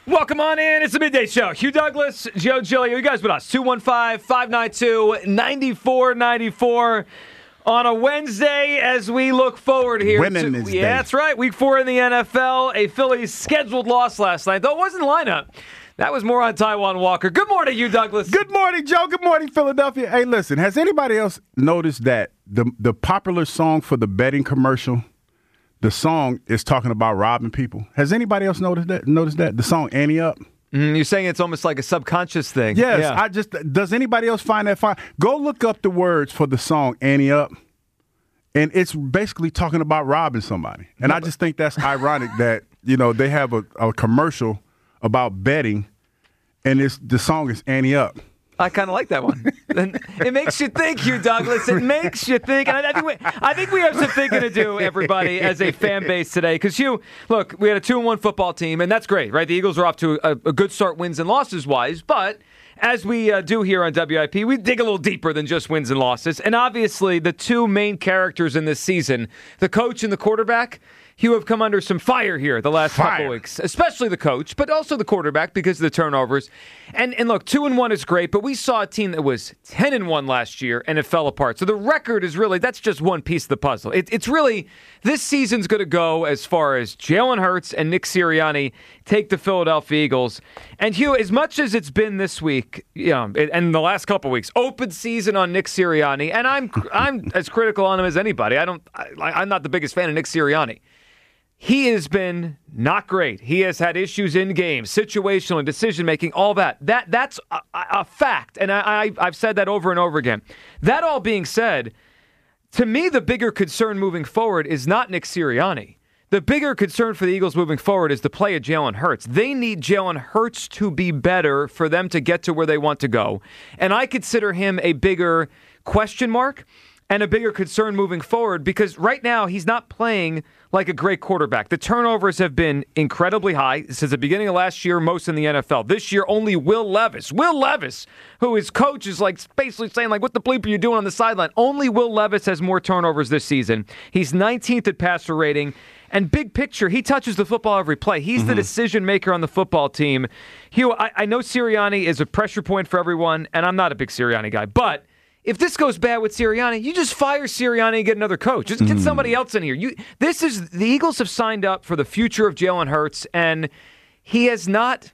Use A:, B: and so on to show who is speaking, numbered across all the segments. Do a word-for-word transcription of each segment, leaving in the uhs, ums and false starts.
A: Welcome on in. It's the Midday Show. Hugh Douglas, Joe Giglio. You guys with us. two one five, five nine two, nine four nine four on a Wednesday as we look forward here.
B: Winning
A: to,
B: this
A: yeah,
B: day.
A: That's right. Week four in the N F L. A Phillies scheduled loss last night, though it wasn't lineup. That was more on Taijuan Walker. Good morning, Hugh Douglas.
B: Good morning, Joe. Good morning, Philadelphia. Hey, listen, has anybody else noticed that the the popular song for the betting commercial, the song is talking about robbing people? Has anybody else noticed that? Noticed that? The song Ante Up?
A: Mm, you're saying it's almost like a subconscious thing.
B: Yes.
A: Yeah.
B: I just does anybody else find that fine? Go look up the words for the song Ante Up. And it's basically talking about robbing somebody. And I just think that's ironic that, you know, they have a, a commercial about betting, and it's the song is Ante Up.
A: I kind of like that one. It makes you think, Hugh Douglas. It makes you think. And I, I, think we, I think we have some thinking to do, everybody, as a fan base today. Because, Hugh, look, we had a two and one football team, and that's great, right? The Eagles are off to a, a good start wins and losses-wise. But as we uh, do here on W I P, we dig a little deeper than just wins and losses. And obviously, the two main characters in this season, the coach and the quarterback, Hugh, have come under some fire here the last
B: Fire.
A: couple weeks, especially the coach, but also the quarterback because of the turnovers. And and look, two and one is great, but we saw a team that was ten and one last year and it fell apart. So the record is really that's just one piece of the puzzle. It, it's really this season's going to go as far as Jalen Hurts and Nick Sirianni take the Philadelphia Eagles. And Hugh, as much as it's been this week, you know, and the last couple of weeks, open season on Nick Sirianni, and I'm I'm as critical on him as anybody. I don't, I, I'm not the biggest fan of Nick Sirianni. He has been not great. He has had issues in games, situational and decision-making, all that. That That's a, a fact, and I, I, I've said that over and over again. That all being said, to me, the bigger concern moving forward is not Nick Sirianni. The bigger concern for the Eagles moving forward is the play of Jalen Hurts. They need Jalen Hurts to be better for them to get to where they want to go. And I consider him a bigger question mark and a bigger concern moving forward because right now he's not playing like a great quarterback. The turnovers have been incredibly high since the beginning of last year, most in the N F L. This year, only Will Levis, Will Levis, who his coach is like basically saying, like, what the bleep are you doing on the sideline? Only Will Levis has more turnovers this season. He's nineteenth at passer rating. And big picture, he touches the football every play. He's mm-hmm. the decision maker on the football team. Hugh, I, I know Sirianni is a pressure point for everyone, and I'm not a big Sirianni guy, but if this goes bad with Sirianni, you just fire Sirianni and get another coach. Just get somebody else in here. You, this is the Eagles have signed up for the future of Jalen Hurts, and he has not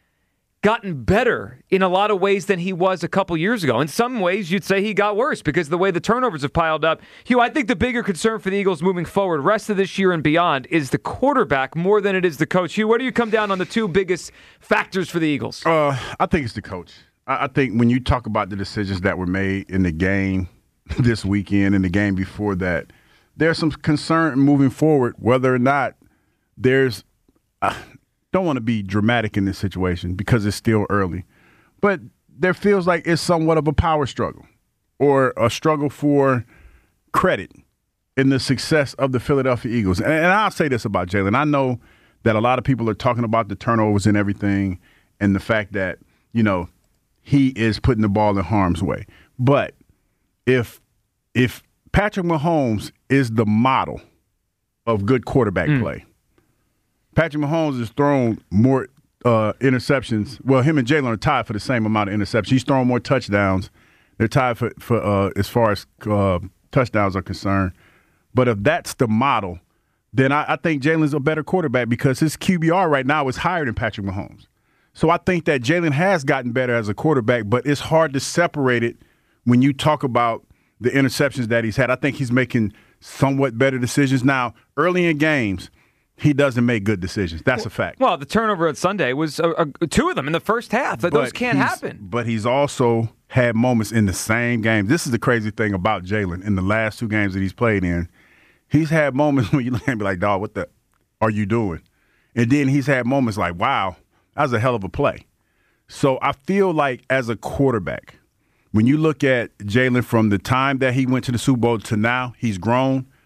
A: gotten better in a lot of ways than he was a couple years ago. In some ways, you'd say he got worse because of the way the turnovers have piled up. Hugh, I think the bigger concern for the Eagles moving forward, rest of this year and beyond, is the quarterback more than it is the coach. Hugh, where do you come down on the two biggest factors for the Eagles?
B: Uh, I think it's the coach. I think when you talk about the decisions that were made in the game this weekend and the game before that, there's some concern moving forward whether or not there's uh, – don't want to be dramatic in this situation because it's still early, but there feels like it's somewhat of a power struggle or a struggle for credit in the success of the Philadelphia Eagles. And, and I'll say this about Jalen. I know that a lot of people are talking about the turnovers and everything and the fact that, you know, he is putting the ball in harm's way. But if if Patrick Mahomes is the model of good quarterback mm. play, Patrick Mahomes has thrown more uh, interceptions. Well, him and Jalen are tied for the same amount of interceptions. He's thrown more touchdowns. They're tied for, for uh, as far as uh, touchdowns are concerned. But if that's the model, then I, I think Jalen's a better quarterback because his Q B R right now is higher than Patrick Mahomes. So I think that Jalen has gotten better as a quarterback, but it's hard to separate it when you talk about the interceptions that he's had. I think he's making somewhat better decisions. Now, early in games, he doesn't make good decisions. That's a fact.
A: Well, the turnover at Sunday was uh, uh, two of them in the first half. But Those can't happen.
B: But he's also had moments in the same game. This is the crazy thing about Jalen in the last two games that he's played in. He's had moments when you look at him and be like, dog, what the are you doing? And then he's had moments like, wow, that was a hell of a play. So I feel like as a quarterback, when you look at Jalen from the time that he went to the Super Bowl to now, he's grown.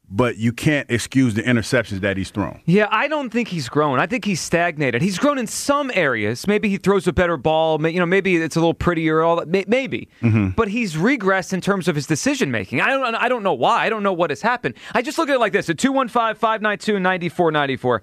B: but you can't excuse the interceptions that he's thrown.
A: Yeah, I don't think he's grown. I think he's stagnated. He's grown in some areas. Maybe he throws a better ball. You know, maybe it's a little prettier. All that. Maybe, mm-hmm. but he's regressed in terms of his decision making. I don't. I don't know why. I don't know what has happened. I just look at it like this: at two one five, five nine two, nine four nine four.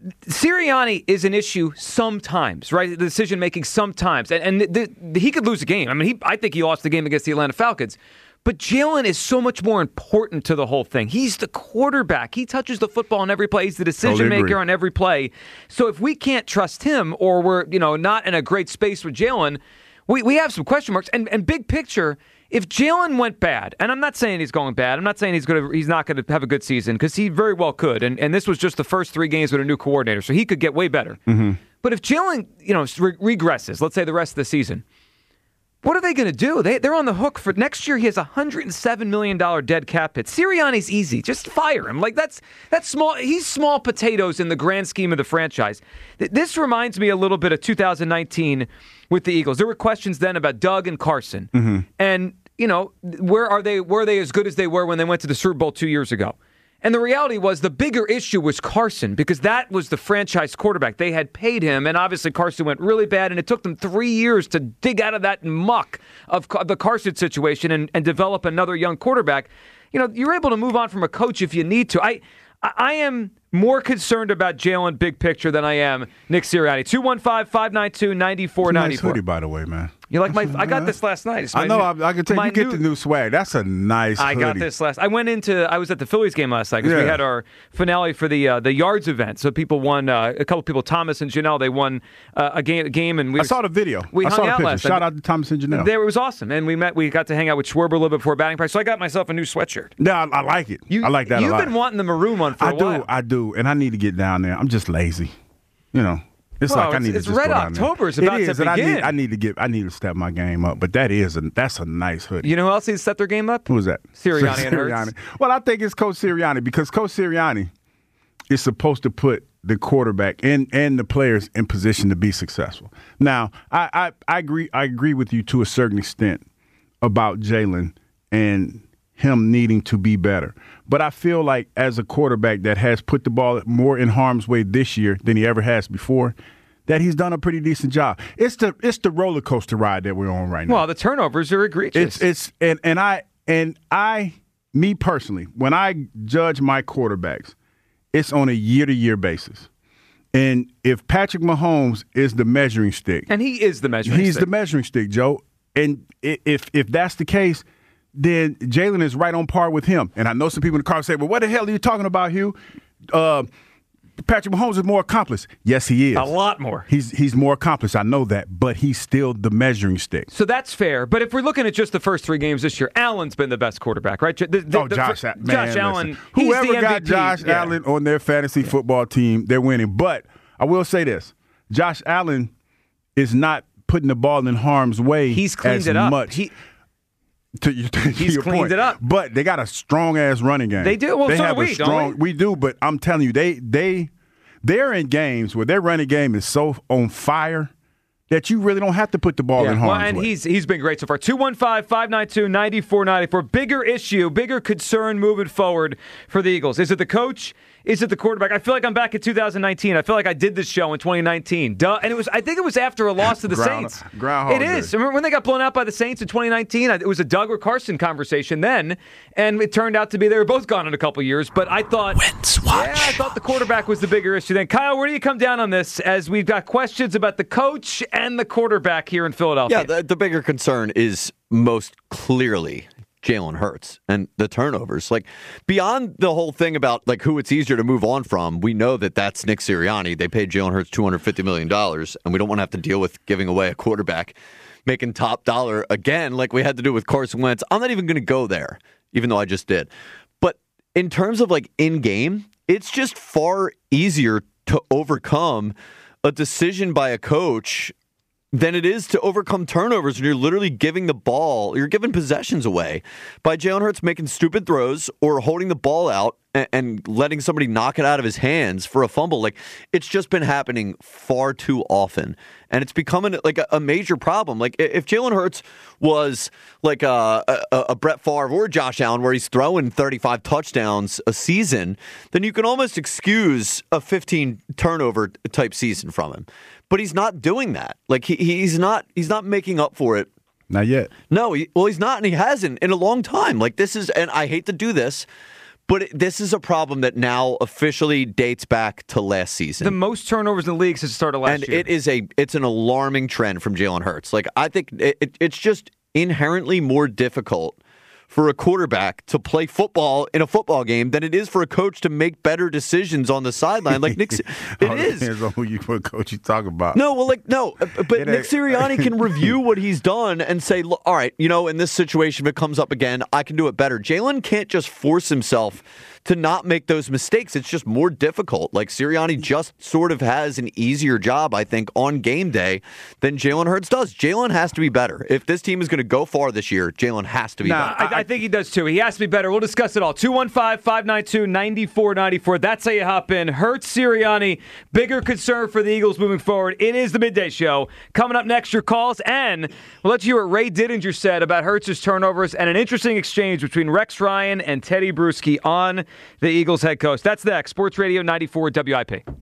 A: Sirianni is an issue sometimes, right? The decision making sometimes, and, and the, the, he could lose a game. I mean, he, I think he lost the game against the Atlanta Falcons. But Jalen is so much more important to the whole thing. He's the quarterback. He touches the football on every play. He's the decision
B: totally
A: maker on every play. So if we can't trust him, or we're you know not in a great space with Jalen, we, we have some question marks. And, and big picture, if Jalen went bad, and I'm not saying he's going bad, I'm not saying he's going to he's not going to have a good season, because he very well could. And and this was just the first three games with a new coordinator, so he could get way better. Mm-hmm. But if Jalen you know re- regresses, let's say the rest of the season, what are they going to do? They, they're on the hook for next year. He has a one hundred seven million dollars dead cap hit. Sirianni's easy. Just fire him. Like that's that's small. He's small potatoes in the grand scheme of the franchise. This reminds me a little bit of two thousand nineteen with the Eagles. There were questions then about Doug and Carson. Mm-hmm. And, you know, where are they? Were they as good as they were when they went to the Super Bowl two years ago? And the reality was the bigger issue was Carson, because that was the franchise quarterback. They had paid him, and obviously Carson went really bad, and it took them three years to dig out of that muck of the Carson situation and, and develop another young quarterback. You know, you're able to move on from a coach if you need to. I I am more concerned about Jalen big picture than I am Nick Sirianni. two one five, five nine two, nine four nine four.
B: Nice hoodie, by the way, man.
A: You like my? I got this last night. It's
B: I know.
A: New,
B: I, I can tell you get
A: new,
B: the new swag. That's a nice.
A: I
B: hoodie.
A: got this last. I went into. I was at the Phillies game last night because
B: yeah.
A: we had our finale for the uh, the Yards event. So people won. Uh, a couple people, Thomas and Janelle, they won uh, a game. A game, and we.
B: I saw the video.
A: We
B: I
A: hung
B: saw the
A: out
B: picture.
A: last
B: Shout
A: night.
B: out to Thomas and Janelle.
A: There, it was awesome, and we met. We got to hang out with Schwarber a little bit before batting practice. So I got myself a new sweatshirt.
B: Yeah, I, I like it.
A: You,
B: I like that a lot.
A: You've been wanting the maroon one for
B: I
A: a while.
B: do. I do, and I need to get down there. I'm just lazy. You know. It's
A: well,
B: like I need
A: it's,
B: to just
A: Red
B: go down
A: October is
B: there.
A: about
B: it is,
A: to begin.
B: And I need, I need to get. I need to step my game up. But that is a that's a nice hoodie.
A: You know who else needs to step their game up?
B: Who is that?
A: Sirianni and Hurts.
B: Well, I think it's Coach Sirianni, because Coach Sirianni is supposed to put the quarterback and and the players in position to be successful. Now, I I, I agree. I agree with you to a certain extent about Jalen and him needing to be better. But I feel like as a quarterback that has put the ball more in harm's way this year than he ever has before, that he's done a pretty decent job. It's the it's the roller coaster ride that we're on right now.
A: Well, the turnovers are egregious.
B: It's it's and, and I and I me personally, when I judge my quarterbacks, it's on a year to year basis. And if Patrick Mahomes is the measuring stick,
A: and he is the measuring
B: he's
A: stick.
B: the measuring stick, Joe. And if if that's the case, then Jalen is right on par with him. And I know some people in the car say, well, what the hell are you talking about, Hugh? Uh, Patrick Mahomes is more accomplished. Yes, he is.
A: A lot more.
B: He's he's more accomplished. I know that. But he's still the measuring stick.
A: So that's fair. But if we're looking at just the first three games this year, Allen's been the best quarterback, right? The, the,
B: oh, Josh,
A: the,
B: man,
A: Josh
B: listen.
A: Allen.
B: Whoever
A: he's the
B: got
A: M V P.
B: Josh
A: yeah.
B: Allen on their fantasy yeah. football team, they're winning. But I will say this. Josh Allen is not putting the ball in harm's way
A: He's cleaned
B: as
A: it up.
B: much.
A: He,
B: To, to
A: He's
B: your
A: cleaned
B: point.
A: it up.
B: But they got a strong ass running game.
A: They do. Well,
B: they
A: so
B: have
A: do we,
B: a strong.
A: don't we?
B: we do, but I'm telling you, they they they're in games where their running game is so on fire that you really don't have to put the ball
A: yeah.
B: in harm's
A: well, and
B: way.
A: he's he's been great so far. two one five, five nine two, nine four nine four. Bigger issue, bigger concern moving forward for the Eagles. Is it the coach? Is it the quarterback? I feel like I'm back in two thousand nineteen. I feel like I did this show in twenty nineteen. Duh. And it was. I think it was after a loss to the
B: Ground,
A: Saints.
B: Groundhog
A: It is. Remember when they got blown out by the Saints in twenty nineteen? It was a Doug or Carson conversation then, and it turned out to be they were both gone in a couple years. But I thought,
C: Wentz watch.
A: yeah, I thought the quarterback was the bigger issue. Then Kyle, where do you come down on this? As we've got questions about the coach and the quarterback here in Philadelphia.
C: Yeah, the, the bigger concern is most clearly Jalen Hurts and the turnovers. Like, beyond the whole thing about like who it's easier to move on from, we know that that's Nick Sirianni. They paid Jalen Hurts two hundred fifty million dollars, and we don't want to have to deal with giving away a quarterback making top dollar again like we had to do with Carson Wentz. I'm not even going to go there, even though I just did. But in terms of like in-game, it's just far easier to overcome a decision by a coach than it is to overcome turnovers when you're literally giving the ball, you're giving possessions away by Jalen Hurts making stupid throws or holding the ball out and, and letting somebody knock it out of his hands for a fumble. Like, it's just been happening far too often. And it's becoming like a, a major problem. Like, if Jalen Hurts was like a, a, a Brett Favre or Josh Allen, where he's throwing thirty-five touchdowns a season, then you can almost excuse a fifteen turnover type season from him. But he's not doing that. Like, he, he's not he's not making up for it.
B: Not yet.
C: No, he, well, he's not, and he hasn't in a long time. Like, this is, and I hate to do this, but it, this is a problem that now officially dates back to last season.
A: The most turnovers in the league since the start of last
C: and
A: year.
C: And it is a, it's an alarming trend from Jalen Hurts. Like, I think it, it, it's just inherently more difficult for a quarterback to play football in a football game than it is for a coach to make better decisions on the sideline. Like Nick, it
B: All
C: is.
B: Depends on who you, what coach you talk about.
C: No, well, like no, but
B: It
C: Nick
B: ain't.
C: Sirianni can review what he's done and say, "Look, all right, you know, in this situation, if it comes up again, I can do it better." Jalen can't just force himself to not make those mistakes. It's just more difficult. Like, Sirianni just sort of has an easier job, I think, on game day than Jalen Hurts does. Jalen has to be better. If this team is going to go far this year, Jalen has to be
A: Nah,
C: better.
A: I, I think he does too. He has to be better. We'll discuss it all. two one five, five nine two, nine four nine four. That's how you hop in. Hurts, Sirianni, bigger concern for the Eagles moving forward. It is the Midday Show. Coming up next, your calls, and we'll let you hear what Ray Didinger said about Hurts' turnovers and an interesting exchange between Rex Ryan and Teddy Bruschi on the Eagles head coach. That's next. Sports Radio ninety-four W I P.